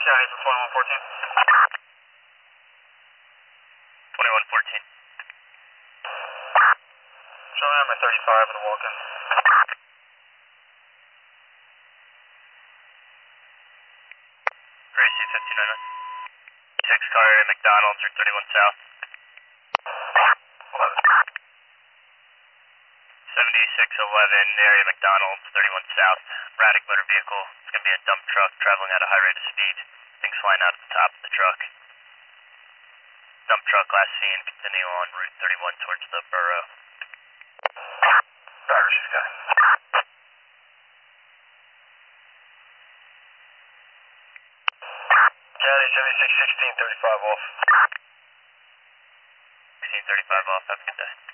County for 2114. 2114. Showing I'm at 35 in the walk-in. Gracie 59. 6 car area McDonald's or 31 South. 7611 area McDonald's, 31 South. Erratic motor vehicle. It's going to be a dump truck traveling at a high rate of speed. Things flying out at the top of the truck. Dump truck last seen continue on Route 31 towards the borough. Driver, she's got it. County 7616, 35 off. 1635 off. Have a good day.